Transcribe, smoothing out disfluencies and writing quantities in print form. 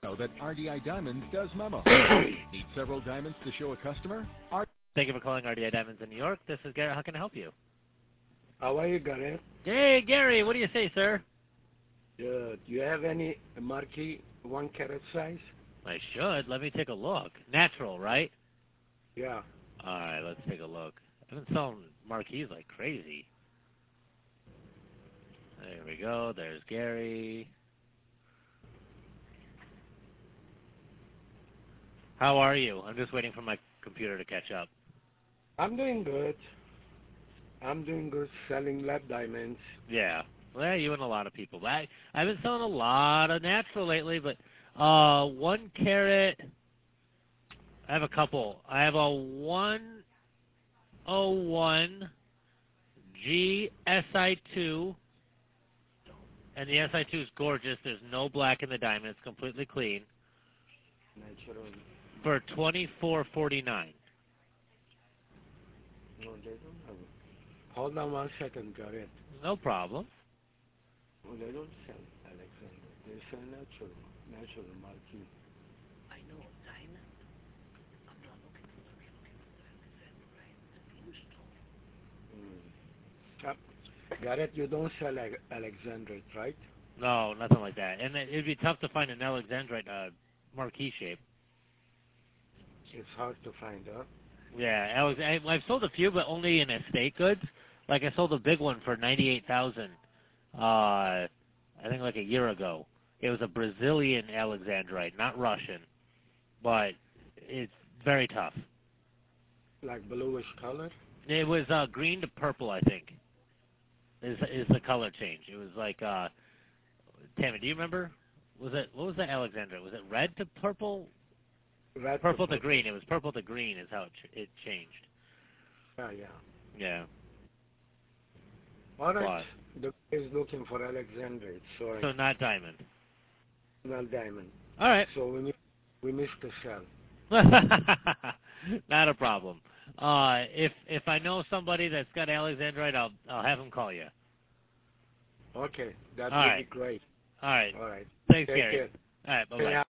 know that RDI Diamonds does memo. Need several diamonds to show a customer? Thank you for calling RDI Diamonds in New York. This is Gary. How can I help you? How are you, Gary? Hey, Gary. What do you say, sir? Do you have any marquee 1 carat size? I should. Let me take a look. Natural, right? Yeah. All right, let's take a look. I've been selling marquees like crazy. There we go. There's Gary. How are you? I'm just waiting for my computer to catch up. I'm doing good. I'm doing good selling lab diamonds. Yeah. Well, you and a lot of people. I've been selling a lot of natural lately, but 1 carat, I have a couple. I have a 101 GSI2, and the SI2 is gorgeous. There's no black in the diamond. It's completely clean. Natural. For $24.49. No, they don't have it. Hold on 1 second, Gary. No problem. No, they don't sell Alexander. They sell natural marquee. I know, diamond. I'm not looking for Alexandrite. Garrett, you don't sell Alexandrite, right? No, nothing like that. And it'd be tough to find an Alexandrite marquee shape. It's hard to find, huh? Yeah, I've sold a few, but only in estate goods. Like I sold a big one for $98,000. I think like a year ago. It was a Brazilian Alexandrite, not Russian, but it's very tough. Like bluish color? It was green to purple, I think. Is the color change? It was like Tammy, do you remember? What was that Alexandrite? Was it red to purple? Red Purple to green. It was purple to green is how it changed. Yeah. Yeah. All right. The guy is looking for Alexandrite. Sorry. So not diamond. Not diamond. All right. So we missed the sell. Not a problem. If I know somebody that's got Alexandrite, I'll have him call you. Okay, that would be great. All right. All right. Thanks, Take Gary. care. All right. Bye-bye.